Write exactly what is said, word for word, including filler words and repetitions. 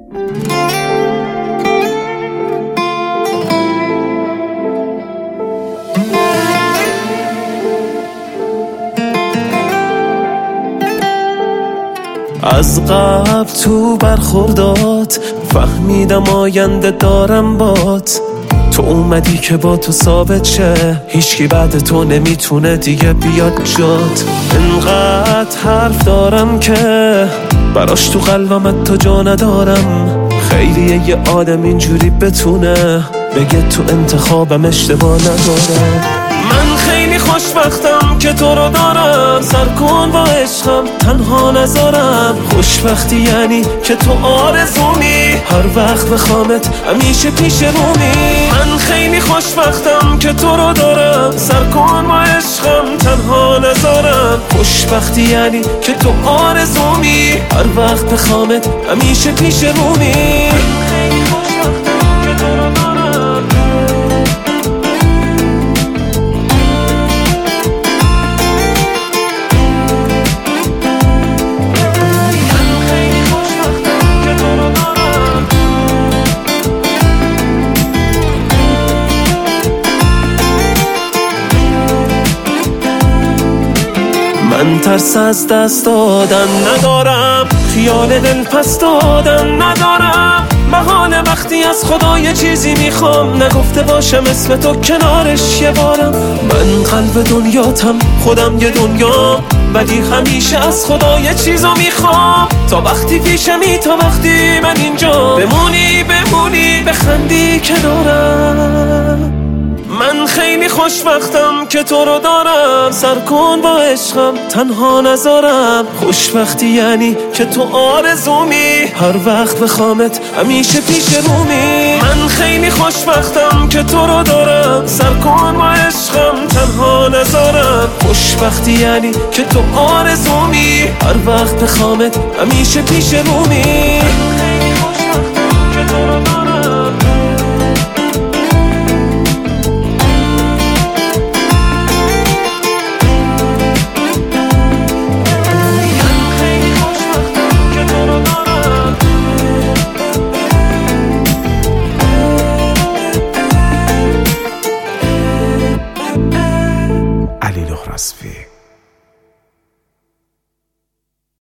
از قبل تو برخوردات فهمیدم آینده دارم بات. تو اومدی که با تو ثابت شه، هیچکی بعد تو نمیتونه دیگه بیاد جات. انقدر حرف دارم که براش تو قلبم تو جا ندارم. خیلیه یه آدم اینجوری بتونه بگه تو انتخابم اشتباه نداره. من خیلی خوشبختم که تو رو دارم، سر کن با عشقم تنها نذارم. خوشبختی یعنی که تو آرزومی، هر وقت بخوامت همیشه پیش رومی. من خیلی خوشبختم که تو رو دارم، سر کن با عشقم تنها نذارم. خوشبختی یعنی که تو آرزومی، هر وقت بخوامت همیشه پیش رومی. خیلی خوشبختم که تو رو دارم. من ترس از دست دادن ندارم، خیال دل پس دادن ندارم. محال وقتی از خدا یه چیزی میخوام، نگفته باشم اسم تو کنارش یه بارم. من قلب دنیاتم، خودم یه دنیا، ولی همیشه از خدا یه چیزو میخوام. تا وقتی پیشمی، تا وقتی من اینجا، بمونی بمونی بخندی کنارم. من خیلی خوشبختم که تو رو دارم، سر کن با عشقم تنها نذارم. خوشبختی یعنی که تو آرزومی، هر وقت بخوامت همیشه پیش رومی. من خیلی خوشبختم که تو رو دارم، سر کن با عشقم تنها نذارم. خوشبختی یعنی که تو آرزومی، هر وقت بخوامت همیشه پیش رومی. من خیلی خوشبختم که تو رو دارم.